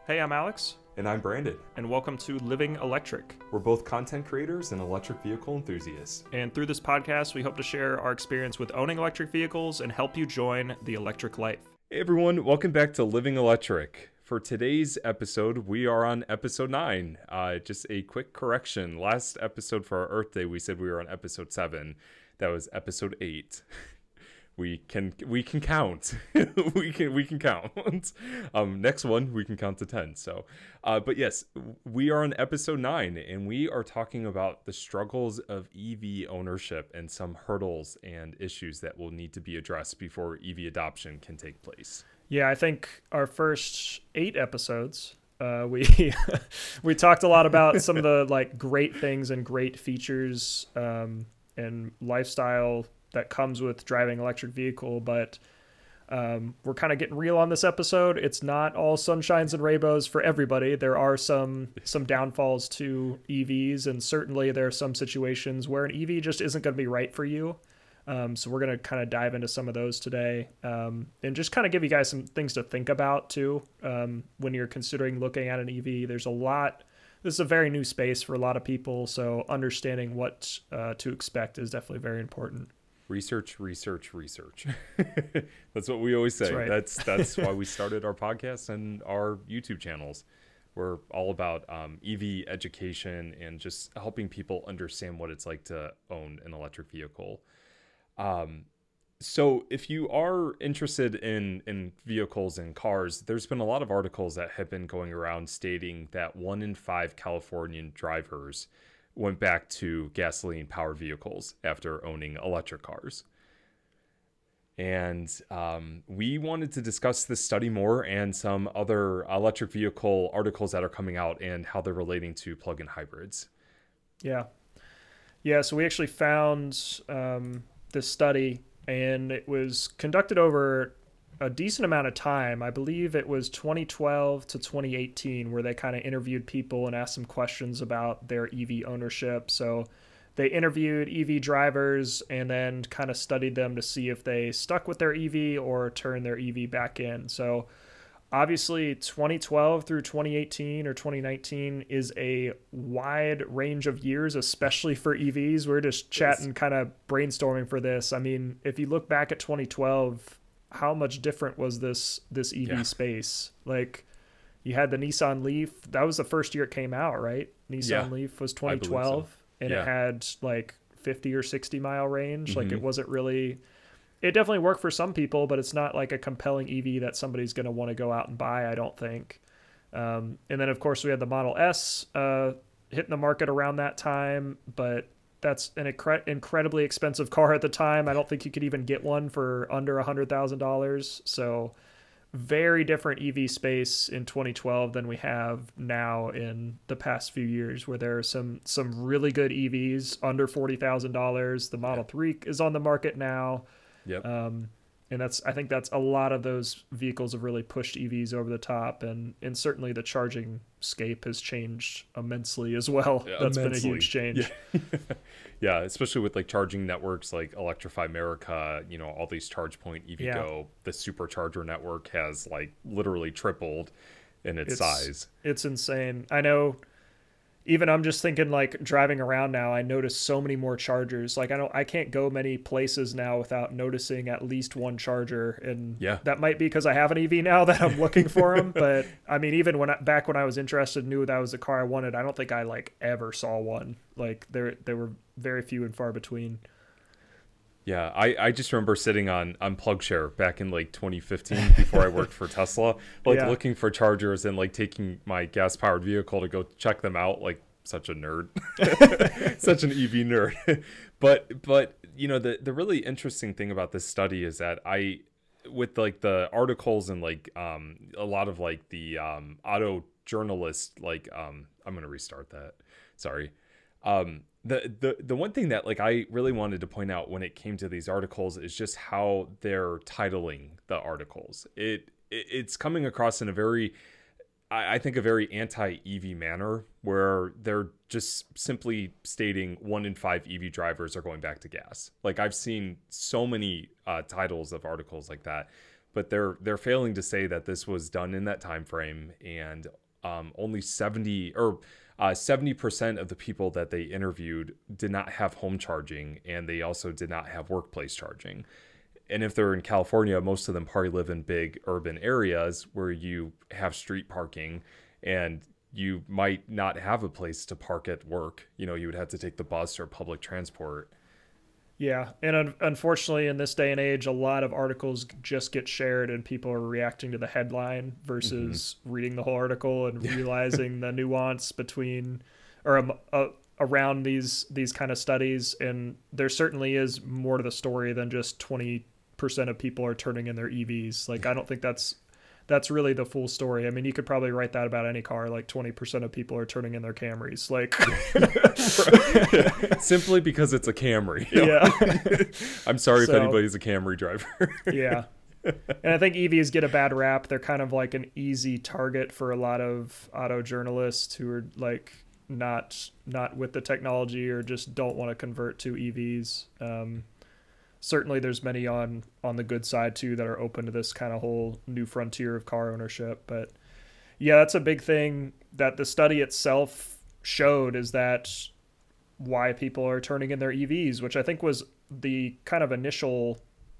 Hey, I'm Alex, And I'm Brandon. and welcome to Living Electric. We're both content creators and electric vehicle enthusiasts. And through this podcast, we hope to share our experience with owning electric vehicles and help you join the electric life. Hey everyone, welcome back to Living Electric. For today's episode, we are on episode 9. Just a quick correction. Last episode for our Earth Day, we said we were on episode 7. That was episode 8. We can count. we can count. Next one we can count to 10. So, but yes, we are on episode 9, and we are talking about the struggles of EV ownership and some hurdles and issues that will need to be addressed before EV adoption can take place. Yeah, I think our first 8 episodes, we we talked a lot about some of the great things and great features and lifestyle that comes with driving an electric vehicle, but we're kind of getting real on this episode. It's not all sunshines and rainbows for everybody. There are some downfalls to EVs, and certainly there are some situations where an EV just isn't going to be right for you. So we're going to kind of dive into some of those today, and just kind of give you guys some things to think about too when you're considering looking at an EV. There's a lot. This is a very new space for a lot of people, so understanding what to expect is definitely very important. Research. That's what we always say. That's right. That's why we started our podcast and our YouTube channels. We're all about EV education and just helping people understand what it's like to own an electric vehicle. So if you are interested in vehicles and cars, there's been a lot of articles that have been going around stating that 1 in 5 Californian drivers went back to gasoline powered vehicles after owning electric cars. And we wanted to discuss this study more and some other electric vehicle articles that are coming out and how they're relating to plug-in hybrids. Yeah. So we actually found this study, and it was conducted over a decent amount of time. I believe it was 2012 to 2018 where they kind of interviewed people and asked some questions about their EV ownership. So they interviewed EV drivers and then kind of studied them to see if they stuck with their EV or turned their EV back in. So obviously 2012 through 2018 or 2019 is a wide range of years, especially for EVs. We're just chatting, kind of brainstorming for this. I mean, if you look back at 2012, how much different was this EV space? Like, you had the Nissan Leaf. That was the first year it came out, right? Nissan Leaf was 2012, so. And it had like 50 or 60 mile range. Mm-hmm. Like, it wasn't really, it definitely worked for some people, but it's not like a compelling EV that somebody's going to want to go out and buy, I don't think. And then of course we had the Model S hitting the market around that time, but that's an incredibly expensive car at the time. I don't think you could even get one for under $100,000. So very different EV space in 2012 than we have now in the past few years, where there are some really good EVs under $40,000. The Model 3 is on the market now. Yep. And I think that's a lot of those vehicles have really pushed EVs over the top, and certainly the charging scape has changed immensely as well. Yeah, that's immensely. Been a huge change. Yeah. Yeah, especially with like charging networks like Electrify America, you know, all these ChargePoint, EVgo, yeah. The supercharger network has like literally tripled in its size. It's insane. I know. Even I'm just thinking, like, driving around now, I notice so many more chargers. Like, I can't go many places now without noticing at least one charger. And that might be because I have an EV now that I'm looking for them. But I mean, even back when I was interested, knew that was the car I wanted, I don't think I like ever saw one. Like, there were very few and far between. Yeah, I just remember sitting on PlugShare back in like 2015 before I worked for Tesla, looking for chargers and like taking my gas powered vehicle to go check them out. Like, such a nerd, such an EV nerd. But you know, the really interesting thing about this study is that with like the articles and like a lot of like the auto journalists, like I'm gonna restart that. Sorry. The one thing that like I really wanted to point out when it came to these articles is just how they're titling the articles. It's coming across in a very, I think, a very anti-EV manner, where they're just simply stating 1 in 5 EV drivers are going back to gas. Like, I've seen so many titles of articles like that, but they're failing to say that this was done in that time frame, and only 70% of the people that they interviewed did not have home charging, and they also did not have workplace charging. And if they're in California, most of them probably live in big urban areas where you have street parking, and you might not have a place to park at work. You know, you would have to take the bus or public transport. Yeah, and unfortunately, in this day and age, a lot of articles just get shared, and people are reacting to the headline versus reading the whole article and realizing the nuance between or around these kind of studies. And there certainly is more to the story than just 20% of people are turning in their EVs. Like, I don't think that's really the full story. I mean, you could probably write that about any car. Like 20% of people are turning in their Camrys. Like, simply because it's a Camry. Yeah. I'm sorry if anybody's a Camry driver. Yeah. And I think EVs get a bad rap. They're kind of like an easy target for a lot of auto journalists who are like not with the technology or just don't want to convert to EVs. Certainly there's many on the good side too that are open to this kind of whole new frontier of car ownership. But yeah, that's a big thing that the study itself showed, is that why people are turning in their EVs, which I think was the kind of initial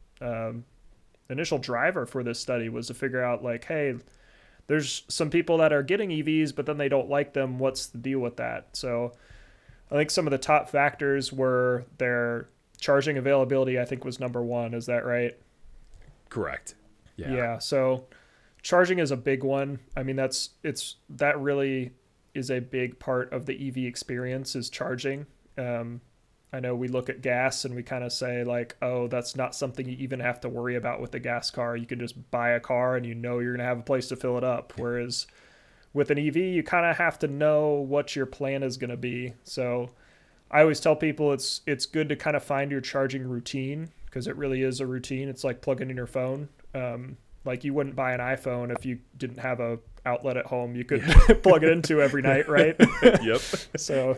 driver for this study, was to figure out like, hey, there's some people that are getting EVs, but then they don't like them. What's the deal with that? So I think some of the top factors were their charging availability, I think, was number one. Is that right? Correct. Yeah. So charging is a big one. I mean, that really is a big part of the EV experience, is charging. I know we look at gas and we kind of say like, oh, that's not something you even have to worry about with a gas car. You can just buy a car and you know you're going to have a place to fill it up. Whereas with an EV, you kind of have to know what your plan is going to be. So I always tell people it's good to kind of find your charging routine, because it really is a routine. It's like plugging in your phone. Like, you wouldn't buy an iPhone if you didn't have a outlet at home you could plug it into every night, right? Yep. So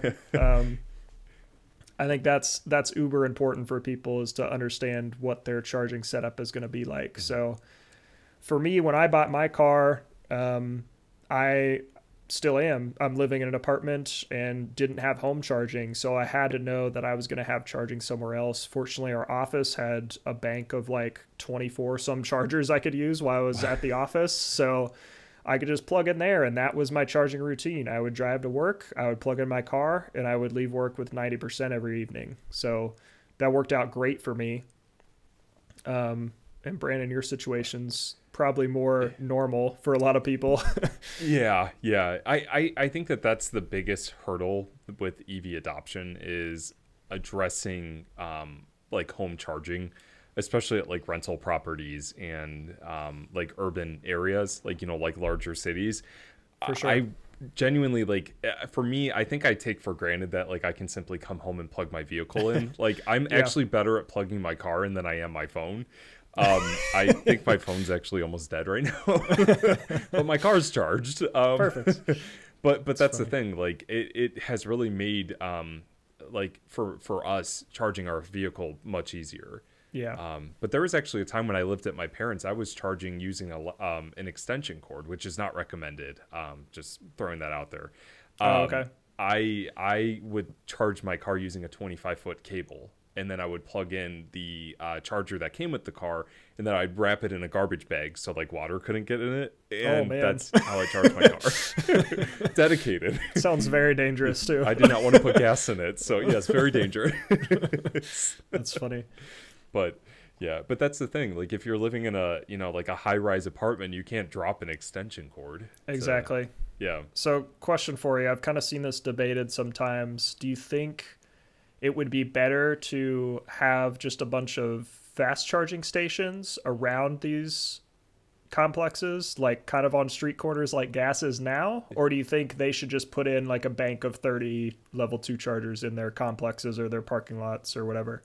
I think that's uber important for people, is to understand what their charging setup is going to be like. So for me, when I bought my car, I still am. I'm living in an apartment and didn't have home charging, so I had to know that I was going to have charging somewhere else. Fortunately, our office had a bank of like 24 some chargers I could use while I was at the office, so I could just plug in there, and that was my charging routine. I would drive to work, I would plug in my car, and I would leave work with 90% every evening. So that worked out great for me. And Brandon, your situation's probably more normal for a lot of people. Yeah. I think that's the biggest hurdle with EV adoption, is addressing like home charging, especially at like rental properties and like urban areas, like, you know, like larger cities. For sure. I genuinely, like, for me, I think I take for granted that like I can simply come home and plug my vehicle in. Like, I'm actually better at plugging my car in than I am my phone. I think my phone's actually almost dead right now, but my car's charged. Perfect. But that's the thing. Like, it has really made like for us, charging our vehicle much easier. Yeah. But there was actually a time when I lived at my parents', I was charging using an extension cord, which is not recommended. Just throwing that out there. Okay. I would charge my car using a 25-foot cable, and then I would plug in the charger that came with the car, and then I'd wrap it in a garbage bag so like water couldn't get in it. And that's how I charge my car. Dedicated. Sounds very dangerous too. I did not want to put gas in it, so yes, very dangerous. That's funny. But yeah, but that's the thing. Like, if you're living in a, you know, like a high-rise apartment, you can't drop an extension cord. Exactly. Yeah. So question for you. I've kind of seen this debated sometimes. Do you think it would be better to have just a bunch of fast charging stations around these complexes, like kind of on street corners like gas is now? Or do you think they should just put in like a bank of 30 level 2 chargers in their complexes or their parking lots or whatever?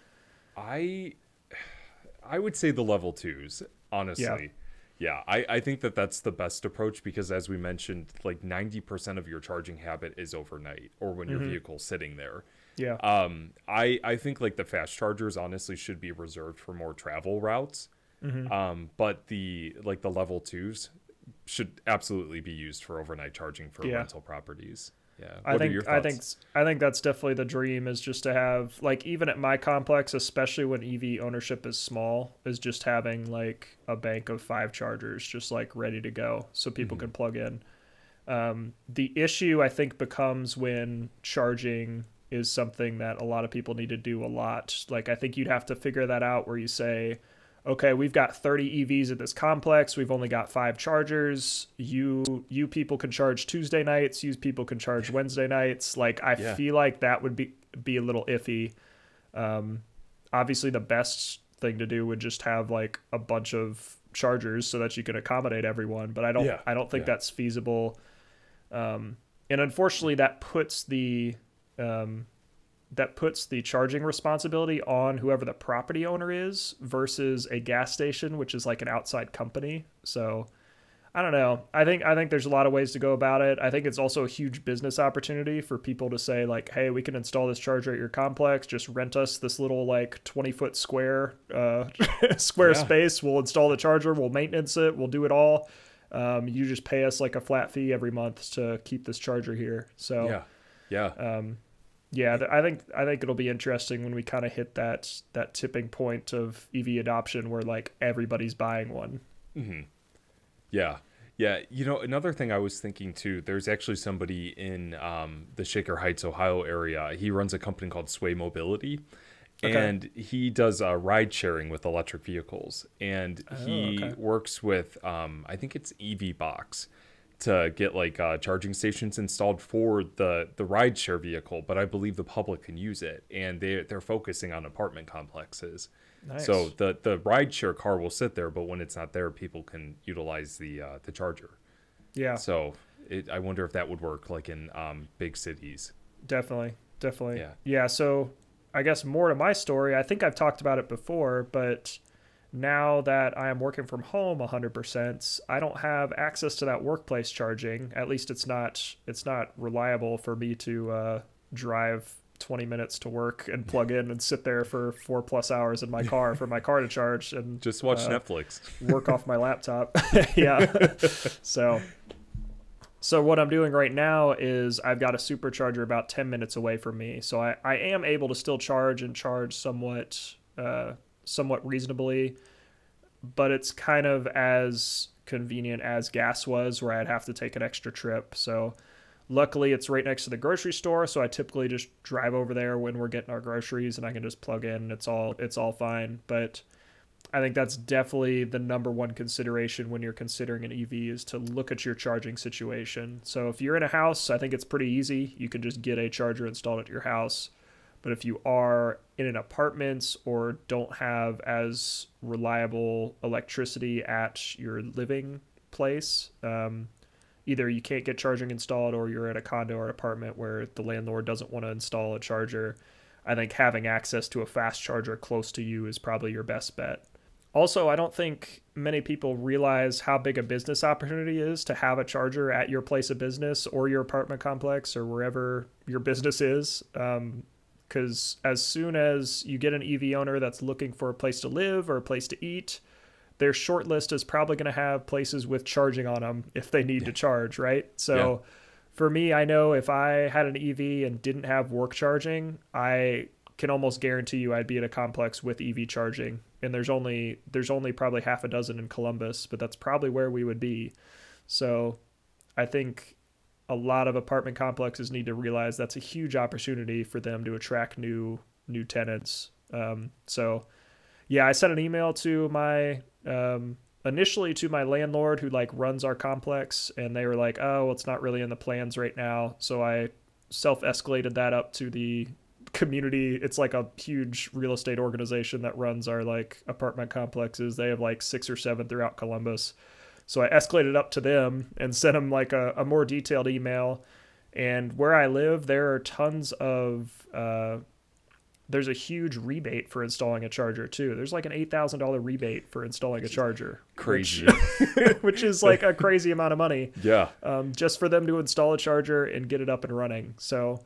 I would say the level 2s, honestly. Yeah, I think that's the best approach, because as we mentioned, like 90% of your charging habit is overnight or when your vehicle's sitting there. Yeah. I think like the fast chargers honestly should be reserved for more travel routes. Hmm. But the level twos should absolutely be used for overnight charging for Yeah. rental properties. Yeah. I What are your think I think thoughts? I think that's definitely the dream, is just to have, like, even at my complex, especially when EV ownership is small, is just having like a bank of 5 chargers just like ready to go so people Hmm. can plug in. The issue I think becomes when charging is something that a lot of people need to do a lot. Like, I think you'd have to figure that out where you say, okay, we've got 30 EVs at this complex. We've only got 5 chargers. You people can charge Tuesday nights. You people can charge Wednesday nights. Like, I Yeah. feel like that would be a little iffy. Um, Obviously, the best thing to do would just have like a bunch of chargers so that you can accommodate everyone. But Yeah. I don't think Yeah. that's feasible. And unfortunately, um, that puts the charging responsibility on whoever the property owner is versus a gas station, which is like an outside company. So I don't know. I think there's a lot of ways to go about it. I think it's also a huge business opportunity for people to say like, hey, we can install this charger at your complex. Just rent us this little like 20-foot square square Yeah. space. We'll install the charger. We'll maintenance it. We'll do it all. You just pay us like a flat fee every month to keep this charger here. So Yeah. Yeah. yeah, I think it'll be interesting when we kind of hit that tipping point of EV adoption where like everybody's buying one. Hmm. Yeah. Yeah. Another thing I was thinking too, there's actually somebody in the Shaker Heights, Ohio area. He runs a company called Sway Mobility, Okay. and he does ride sharing with electric vehicles. And Oh, he okay. works with, I think it's EV Box, to get like charging stations installed for the ride share vehicle. But I believe the public can use it, and they're focusing on apartment complexes. So Nice. the rideshare car will sit there, but when it's not there, people can utilize the charger. Yeah, So I wonder if that would work like in big cities. definitely. Definitely. Yeah. Yeah, so I guess more to my story, I think I've talked about it before, but now that I am working from home 100%, I don't have access to that workplace charging. At least it's not reliable for me to drive 20 minutes to work and plug in and sit there for 4+ hours in my car for my car to charge and Just watch Netflix. work off my laptop. Yeah. So what I'm doing right now is I've got a supercharger about 10 minutes away from me. So I am able to still charge and charge somewhat reasonably, but it's kind of as convenient as gas was, where I'd have to take an extra trip. So luckily it's right next to the grocery store, so I typically just drive over there when we're getting our groceries and I can just plug in. It's all fine. But I think that's definitely the number one consideration when you're considering an EV, is to look at your charging situation. So if you're in a house, I think it's pretty easy. You can just get a charger installed at your house. But if you are in an apartment or don't have as reliable electricity at your living place, either you can't get charging installed or you're at a condo or apartment where the landlord doesn't want to install a charger, I think having access to a fast charger close to you is probably your best bet. Also, I don't think many people realize how big a business opportunity is to have a charger at your place of business or your apartment complex or wherever your business is. Because as soon as you get an EV owner that's looking for a place to live or a place to eat, their short list is probably going to have places with charging on them if they need Yeah. to charge, right? Yeah. So for me, I know if I had an EV and didn't have work charging, I can almost guarantee you I'd be at a complex with EV charging. And there's only probably half a dozen in Columbus, but that's probably where we would be. So I think a lot of apartment complexes need to realize that's a huge opportunity for them to attract new tenants. So yeah, I sent an email to my initially to my landlord who like runs our complex, and they were like, "Oh, well, it's not really in the plans right now." So I self-escalated that up to the community. It's like a huge real estate organization that runs our like apartment complexes. They have like 6 or 7 throughout Columbus. So I escalated up to them and sent them like a more detailed email. And where I live, there are tons of there's a huge rebate for installing a charger too. There's like an $8,000 rebate for installing a charger, Crazy. which is like a crazy amount of money, Yeah. just for them to install a charger and get it up and running. So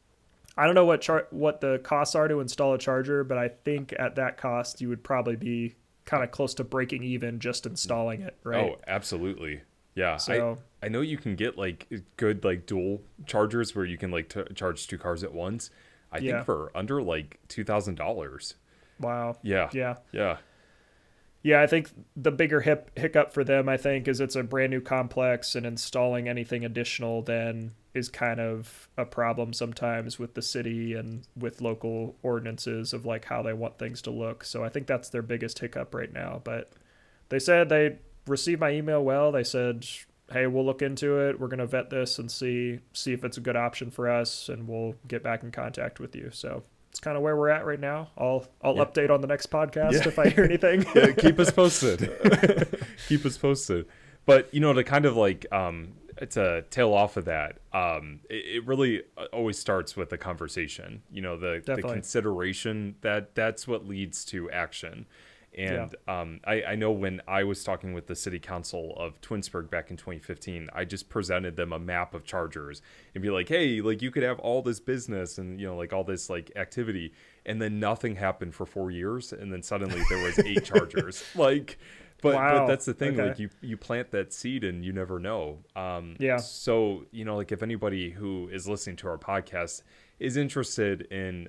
I don't know what the costs are to install a charger, but I think at that cost you would probably be kind of close to breaking even just installing it, right? Oh, absolutely. Yeah. So I know you can get like good like dual chargers where you can like charge 2 cars at once. I think for under like $2,000. wow. Yeah. Yeah. Yeah. Yeah, I think the bigger hiccup for them, I think, is it's a brand new complex, and installing anything additional then is kind of a problem sometimes with the city and with local ordinances of like how they want things to look. So I think that's their biggest hiccup right now. But they said they received my email well. They said, "Hey, we'll look into it. We're going to vet this and see if it's a good option for us, and we'll get back in contact with you." So it's kind of where we're at right now. I'll update on the next podcast if I hear anything. Yeah, keep us posted. Keep us posted. But to kind of like to tail off of that, it really always starts with the conversation. The consideration that's what leads to action. And I know when I was talking with the city council of Twinsburg back in 2015, I just presented them a map of chargers and be like, hey, like you could have all this business and, like all this like activity. And then nothing happened for 4 years. And then suddenly there was 8 chargers. Like, but that's the thing. Okay. Like you plant that seed and you never know. So, like if anybody who is listening to our podcast is interested in,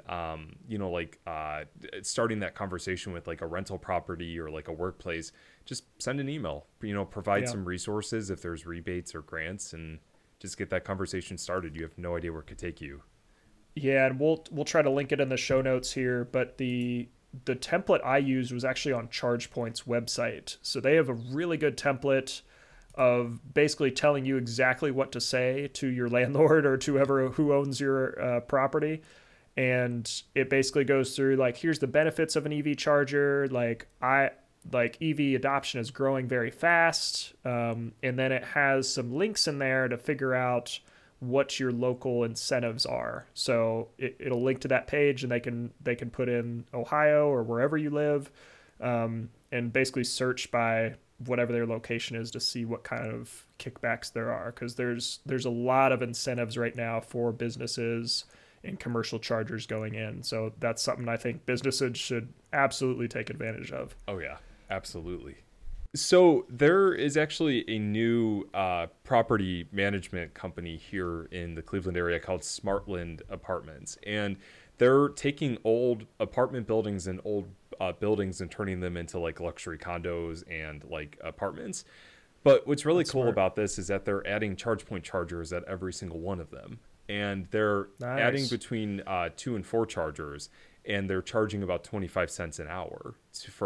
starting that conversation with like a rental property or like a workplace, just send an email, provide some resources if there's rebates or grants, and just get that conversation started. You have no idea where it could take you. Yeah. And we'll try to link it in the show notes here, but the template I used was actually on ChargePoint's website. So they have a really good template of basically telling you exactly what to say to your landlord or to who owns your property. And it basically goes through like, here's the benefits of an EV charger. Like EV adoption is growing very fast. And then it has some links in there to figure out what your local incentives are. So it'll link to that page, and they can put in Ohio or wherever you live, and basically search by whatever their location is to see what kind of kickbacks there are, because there's a lot of incentives right now for businesses and commercial chargers going in. So that's something I think businesses should absolutely take advantage of. Oh yeah, absolutely. So there is actually a new property management company here in the Cleveland area called Smartland Apartments, and they're taking old apartment buildings and old buildings and turning them into like luxury condos and like apartments. But what's really cool about this is that they're adding ChargePoint chargers at every single one of them, and they're adding between 2 and 4 chargers. And they're charging about 25 cents an hour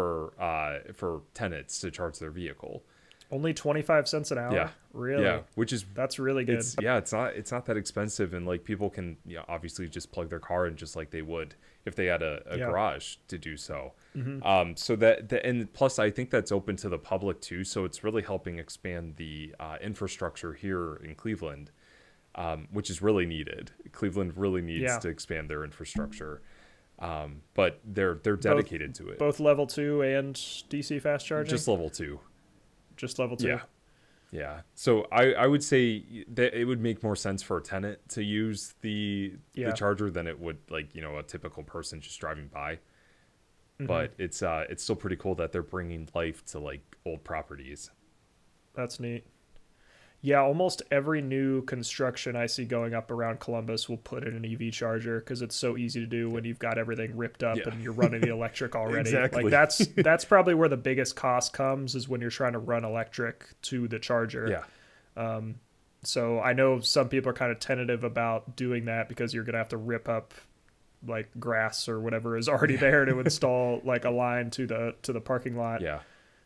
for tenants to charge their vehicle. Only 25 cents an hour? Yeah. Really? Yeah, that's really good. It's not that expensive, and like people can obviously just plug their car in just like they would if they had a garage to do so. Mm-hmm. So and plus I think that's open to the public too, so it's really helping expand the infrastructure here in Cleveland, which is really needed. Cleveland really needs to expand their infrastructure. But they're dedicated to it. Both level 2 and DC fast charging? Just level 2. Just level 2. Yeah. So I would say that it would make more sense for a tenant to use the charger than it would like, a typical person just driving by. Mm-hmm. But it's still pretty cool that they're bringing life to like old properties. That's neat. Yeah, almost every new construction I see going up around Columbus will put in an EV charger because it's so easy to do when you've got everything ripped up and you're running the electric already. Exactly. Like that's probably where the biggest cost comes, is when you're trying to run electric to the charger. Yeah. So I know some people are kind of tentative about doing that because you're going to have to rip up like grass or whatever is already there to install like a line to the parking lot. Yeah.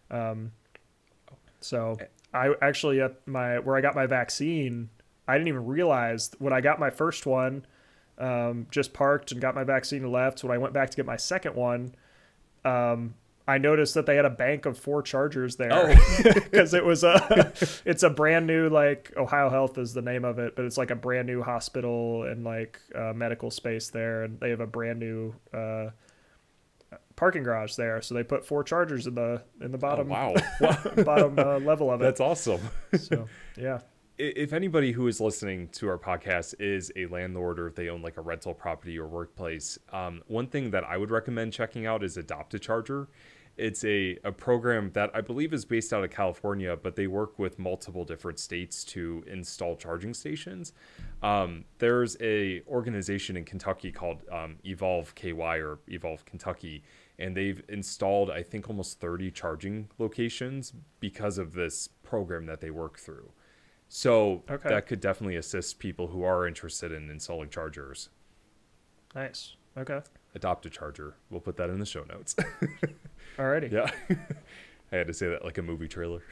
So I actually where I got my vaccine, I didn't even realize when I got my first one, just parked and got my vaccine and left. When I went back to get my second one, I noticed that they had a bank of 4 chargers there because it's a brand new, like Ohio Health is the name of it, but it's like a brand new hospital and like medical space there. And they have a brand new, parking garage there, so they put 4 chargers in the bottom bottom level of it. That's awesome. So yeah, if anybody who is listening to our podcast is a landlord, or if they own like a rental property or workplace, one thing that I would recommend checking out is Adopt a Charger. It's a program that I believe is based out of California, but they work with multiple different states to install charging stations. There's a organization in Kentucky called Evolve KY or Evolve Kentucky, and they've installed, I think, almost 30 charging locations because of this program that they work through. So that could definitely assist people who are interested in installing chargers. Nice. Okay. Adopt a charger. We'll put that in the show notes. Alrighty. Yeah. I had to say that like a movie trailer.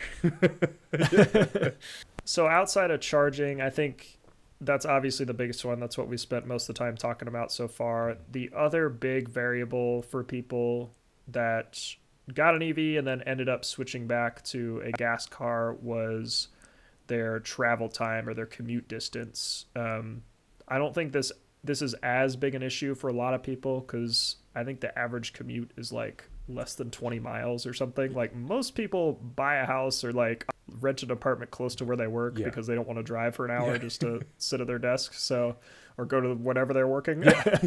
So outside of charging, I think that's obviously the biggest one. That's what we spent most of the time talking about so far. The other big variable for people that got an EV and then ended up switching back to a gas car was their travel time or their commute distance. I don't think this is as big an issue for a lot of people because I think the average commute is like less than 20 miles or something. Like most people buy a house or like rent an apartment close to where they work because they don't want to drive for an hour just to sit at their desk. So, or go to whatever they're working.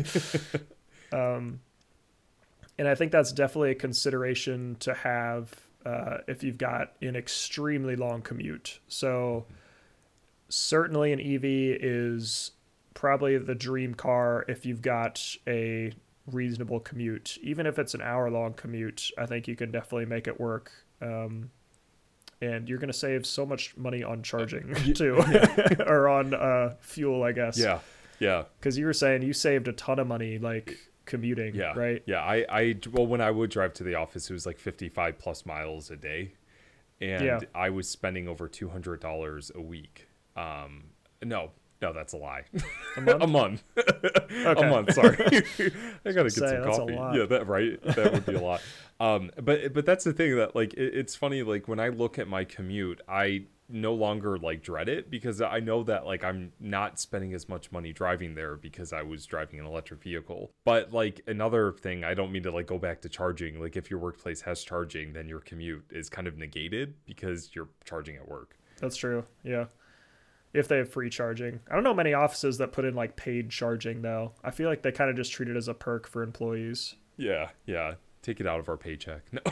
And I think that's definitely a consideration to have if you've got an extremely long commute. So certainly an EV is probably the dream car if you've got a reasonable commute. Even if it's an hour-long commute, I think you can definitely make it work. And you're going to save so much money on charging too, or on fuel, I guess. Yeah, yeah. Because you were saying you saved a ton of money, like commuting, right? Yeah, well, when I would drive to the office, it was like 55 plus miles a day, and I was spending over $200 a week. No, that's a lie. A month? A month. Okay. A month, sorry. I gotta get some that's coffee. a lot. Yeah, that would be a lot. But that's the thing that like it's funny, like when I look at my commute, I no longer like dread it because I know that like I'm not spending as much money driving there because I was driving an electric vehicle. But like another thing, I don't mean to like go back to charging. Like if your workplace has charging, then your commute is kind of negated because you're charging at work. That's true. Yeah. If they have free charging. I don't know many offices that put in like paid charging though. I feel like they kind of just treat it as a perk for employees. Yeah. Take it out of our paycheck. No.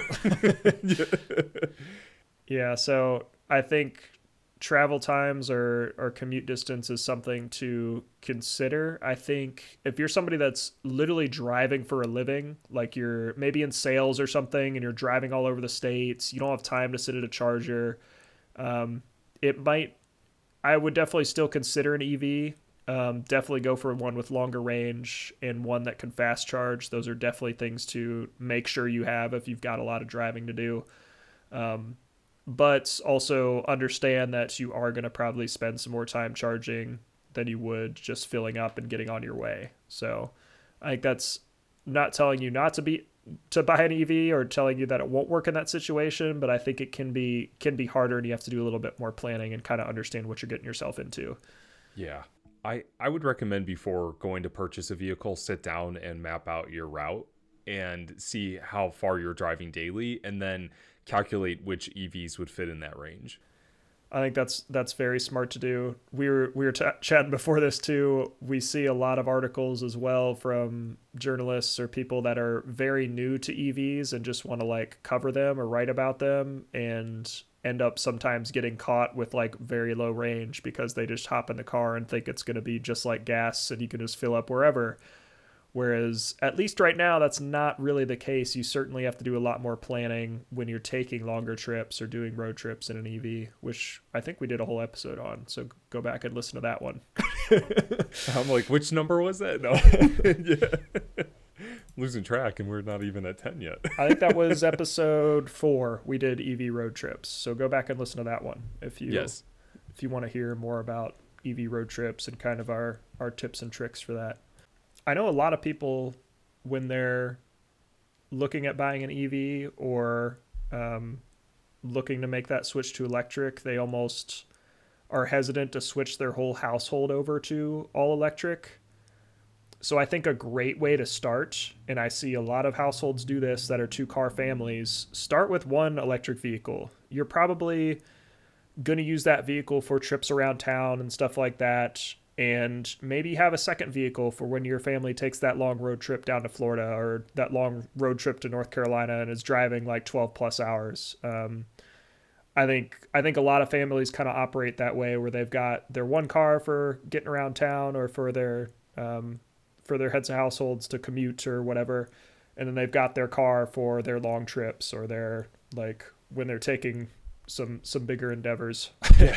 Yeah, so I think travel times or commute distance is something to consider. I think if you're somebody that's literally driving for a living, like you're maybe in sales or something and you're driving all over the states, you don't have time to sit at a charger, I would definitely still consider an EV. Definitely go for one with longer range and one that can fast charge. Those are definitely things to make sure you have if you've got a lot of driving to do. But also understand that you are going to probably spend some more time charging than you would just filling up and getting on your way. So I think that's not telling you not to buy an EV or telling you that it won't work in that situation, but I think it can be harder and you have to do a little bit more planning and kind of understand what you're getting yourself into. Yeah. I would recommend before going to purchase a vehicle, sit down and map out your route and see how far you're driving daily and then calculate which EVs would fit in that range. I think that's very smart to do. We were chatting before this too. We see a lot of articles as well from journalists or people that are very new to EVs and just want to like cover them or write about them and end up sometimes getting caught with like very low range because they just hop in the car and think it's going to be just like gas and you can just fill up wherever. Whereas at least right now, that's not really the case. You certainly have to do a lot more planning when you're taking longer trips or doing road trips in an EV, which I think we did a whole episode on. So go back and listen to that one. I'm like, which number was that? No. Yeah. Losing track and we're not even at 10 yet. I think that was episode 4. We did EV road trips. So go back and listen to that one if you want to hear more about EV road trips and kind of our tips and tricks for that. I know a lot of people when they're looking at buying an EV or looking to make that switch to electric, they almost are hesitant to switch their whole household over to all electric. So I think a great way to start, and I see a lot of households do this that are 2-car families, start with one electric vehicle. You're probably going to use that vehicle for trips around town and stuff like that. and maybe have a second vehicle for when your family takes that long road trip down to Florida or that long road trip to North Carolina and is driving like 12 plus hours. I think a lot of families kind of operate that way, where they've got their one car for getting around town or for their heads of households to commute or whatever, and then they've got their car for their long trips or their, like, when they're taking some bigger endeavors. Yeah.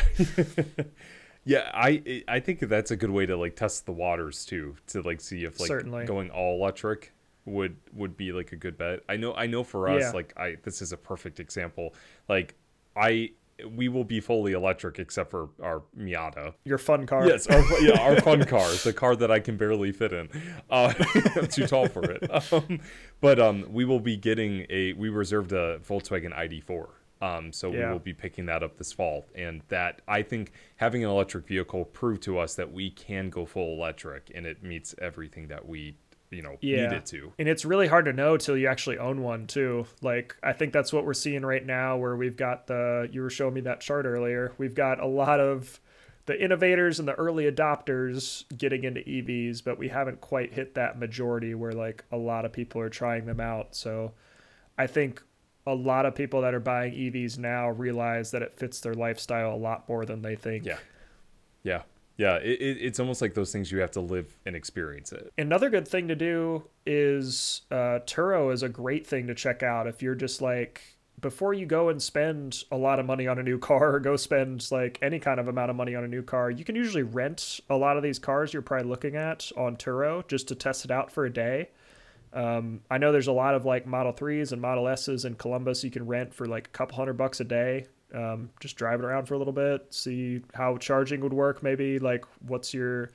Yeah, I think that's a good way to like test the waters too, to like see if like Certainly. going all electric would be like a good bet. I know for us, Yeah. like this is a perfect example. Like we will be fully electric except for our Miata. Your fun car. Yes, our fun car, the car that I can barely fit in. I'm too tall for it. But we will be getting we reserved a Volkswagen ID4. So we will be picking that up this fall. And that, I think, having an electric vehicle proved to us that we can go full electric, and it meets everything that we need it to. And it's really hard to know till you actually own one too. Like, I think that's what we're seeing right now, where we've got you were showing me that chart earlier. We've got a lot of the innovators and the early adopters getting into EVs, but we haven't quite hit that majority where like a lot of people are trying them out. So I think a lot of people that are buying EVs now realize that it fits their lifestyle a lot more than they think. Yeah. It's almost like those things you have to live and experience it. Another good thing to do is Turo is a great thing to check out if you're just like, before you go and spend a lot of money on a new car or go spend like any kind of amount of money on a new car, you can usually rent a lot of these cars you're probably looking at on Turo just to test it out for a day. I know there's a lot of like Model 3s and Model S's in Columbus you can rent for like a couple $100 a day. Just driving around for a little bit, see how charging would work. Maybe like what's your,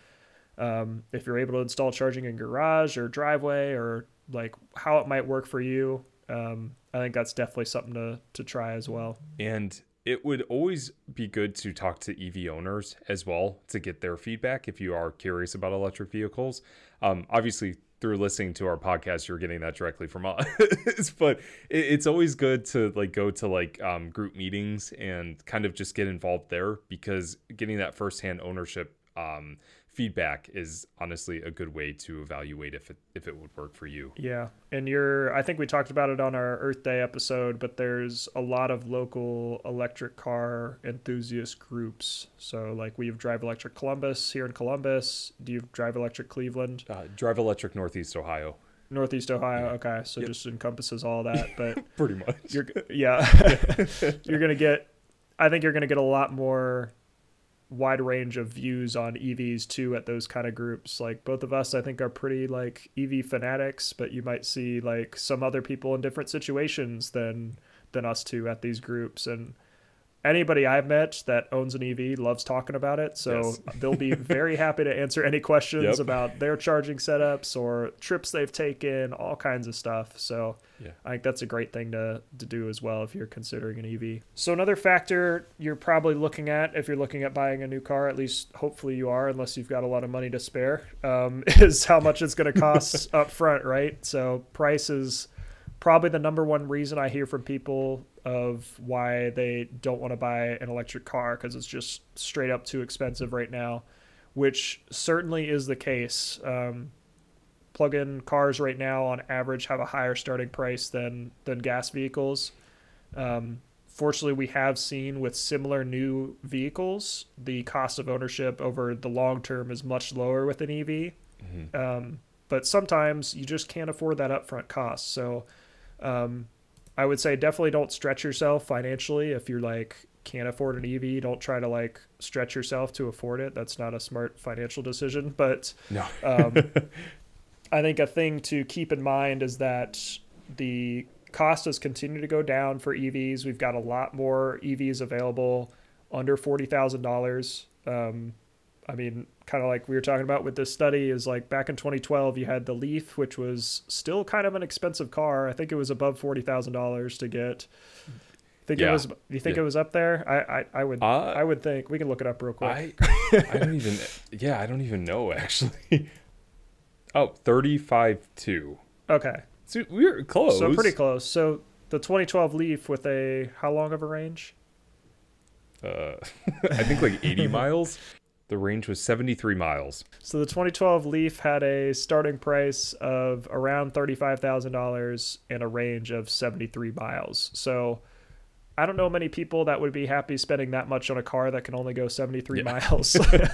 if you're able to install charging in garage or driveway, or like how it might work for you. I think that's definitely something to try as well. And it would always be good to talk to EV owners as well to get their feedback if you are curious about electric vehicles. Obviously, through listening to our podcast, you're getting that directly from us. But it's always good to like go to like group meetings and kind of just get involved there, because getting that firsthand ownership feedback is honestly a good way to evaluate if it would work for you. Yeah. And I think we talked about it on our Earth Day episode, but there's a lot of local electric car enthusiast groups. So like we have Drive Electric Columbus here in Columbus. Do you Drive Electric Cleveland? Drive Electric Northeast Ohio. Northeast Ohio. Okay. So just encompasses all that, but pretty much. You're going to get, I think you're going to get a lot more wide range of views on EVs too at those kind of groups. Like both of us, I think, are pretty like EV fanatics, but you might see like some other people in different situations than us two at these groups. And anybody I've met that owns an EV loves talking about it. So they'll be very happy to answer any questions about their charging setups or trips they've taken, all kinds of stuff. So I think that's a great thing to do as well if you're considering an EV. So another factor you're probably looking at if you're looking at buying a new car, at least hopefully you are, unless you've got a lot of money to spare, is how much it's going to cost up front, right? So price is probably the number one reason I hear from people of why they don't want to buy an electric car, because it's just straight up too expensive right now, which certainly is the case. Plug-in cars right now on average have a higher starting price than gas vehicles. Fortunately, we have seen with similar new vehicles, the cost of ownership over the long term is much lower with an EV. Mm-hmm. But sometimes you just can't afford that upfront cost. So I would say definitely don't stretch yourself financially. If you're like can't afford an EV, don't try to like stretch yourself to afford it. That's not a smart financial decision. But no. I think a thing to keep in mind is that the cost has continued to go down for EVs. We've got a lot more EVs available under $40,000. I mean, kind of like we were talking about with this study, is like back in 2012, you had the Leaf, which was still kind of an expensive car. I think it was above $40,000 to get. It was. Do you think it was up there? I would think. We can look it up real quick. I don't even know actually. Oh, 35.2. Okay. So we're close. So pretty close. So the 2012 Leaf with how long of a range? I think like 80 miles. The range was 73 miles. So the 2012 Leaf had a starting price of around $35,000 and a range of 73 miles. So I don't know many people that would be happy spending that much on a car that can only go 73 miles.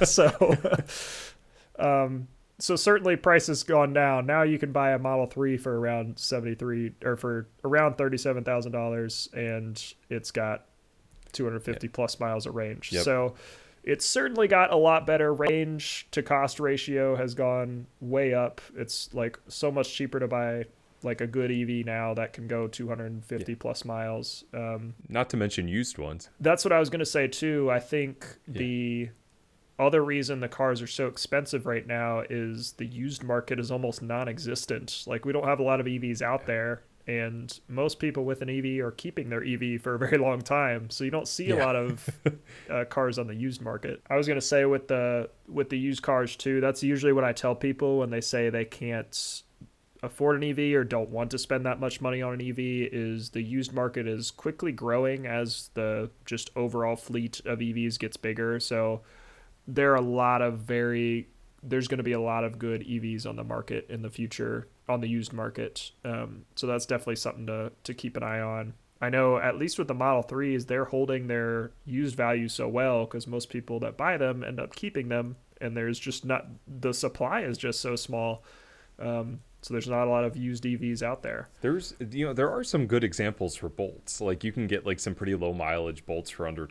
So certainly price has gone down. Now you can buy a Model 3 for around 73 or for around $37,000 and it's got 250 plus miles of range. So it's certainly got a lot better range to cost ratio has gone way up. It's like so much cheaper to buy like a good EV now that can go 250 plus miles. Not to mention used ones. That's what I was going to say too. I think the other reason the cars are so expensive right now is the used market is almost non-existent. Like we don't have a lot of EVs out there, and most people with an EV are keeping their EV for a very long time. So you don't see a lot of cars on the used market. I was going to say with the used cars too, that's usually what I tell people when they say they can't afford an EV or don't want to spend that much money on an EV is the used market is quickly growing as the just overall fleet of EVs gets bigger. So there are there's going to be a lot of good EVs on the market in the future on the used market. So that's definitely something to keep an eye on. I know at least with the Model 3s, they're holding their used value so well because most people that buy them end up keeping them, and there's just not, the supply is just so small. So there's not a lot of used EVs out there. There are some good examples for Bolts. Like you can get like some pretty low mileage Bolts for under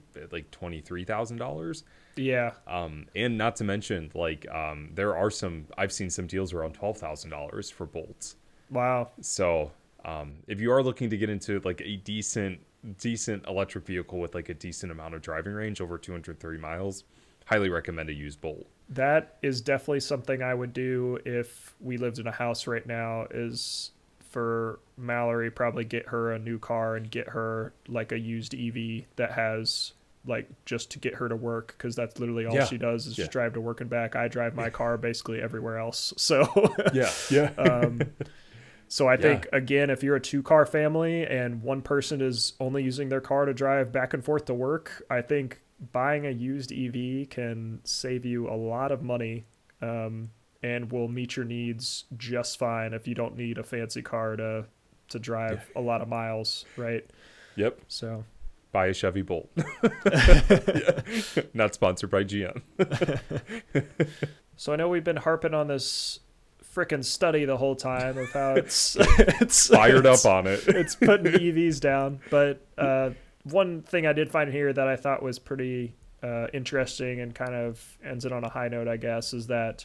$23,000. Yeah. And not to mention like there are I've seen some deals around $12,000 for Bolts. Wow. So if you are looking to get into like a decent electric vehicle with like a decent amount of driving range over 230 miles, highly recommend a used Bolt. That is definitely something I would do if we lived in a house right now, is for Mallory, probably get her a new car and get her like a used EV that has like just to get her to work, because that's literally all she does is just drive to work and back. I drive my car basically everywhere else. So so I think, again, if you're a 2-car family and one person is only using their car to drive back and forth to work, I think buying a used EV can save you a lot of money and will meet your needs just fine if you don't need a fancy car to drive a lot of miles, right? Yep. So buy a Chevy Bolt. Not sponsored by GM. So I know we've been harping on this frickin' study the whole time of how it's fired up on it. It's putting EVs down, but one thing I did find here that I thought was pretty interesting and kind of ends it on a high note, I guess, is that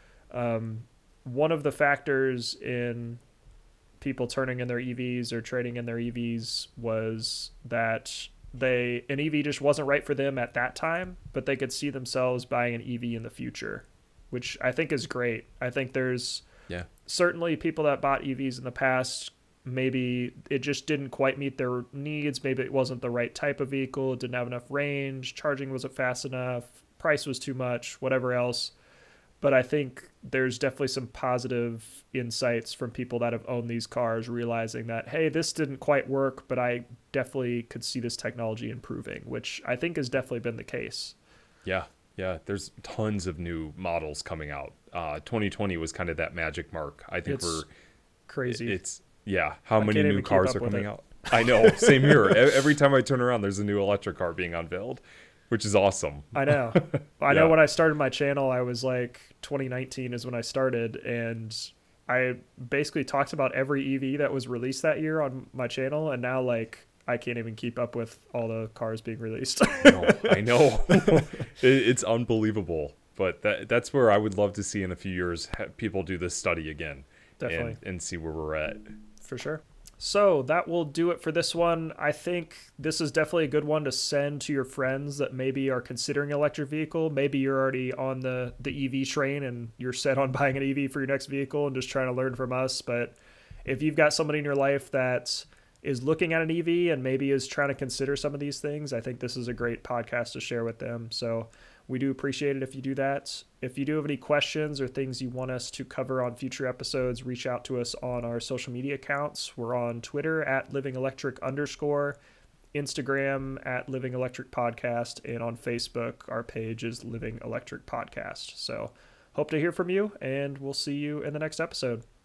one of the factors in people turning in their EVs or trading in their EVs was that an EV just wasn't right for them at that time, but they could see themselves buying an EV in the future, which I think is great. I think there's certainly people that bought EVs in the past, maybe it just didn't quite meet their needs. Maybe it wasn't the right type of vehicle. It didn't have enough range. Charging wasn't fast enough. Price was too much, whatever else. But I think there's definitely some positive insights from people that have owned these cars, realizing that, hey, this didn't quite work, but I definitely could see this technology improving, which I think has definitely been the case. Yeah. There's tons of new models coming out. 2020 was kind of that magic mark. I think we're crazy. How many new cars are coming out? I know, same here. Every time I turn around, there's a new electric car being unveiled, which is awesome. I know. I know when I started my channel, I was like 2019 is when I started, and I basically talked about every EV that was released that year on my channel, and now like I can't even keep up with all the cars being released. I know. It's unbelievable. But that's where I would love to see in a few years people do this study again. Definitely. And see where we're at. For sure. So that will do it for this one. I think this is definitely a good one to send to your friends that maybe are considering an electric vehicle. Maybe you're already on the EV train and you're set on buying an EV for your next vehicle and just trying to learn from us. But if you've got somebody in your life that is looking at an EV and maybe is trying to consider some of these things, I think this is a great podcast to share with them. So we do appreciate it if you do that. If you do have any questions or things you want us to cover on future episodes, reach out to us on our social media accounts. We're on Twitter at livingelectric_, Instagram at Living Electric Podcast, and on Facebook, our page is Living Electric Podcast. So hope to hear from you, and we'll see you in the next episode.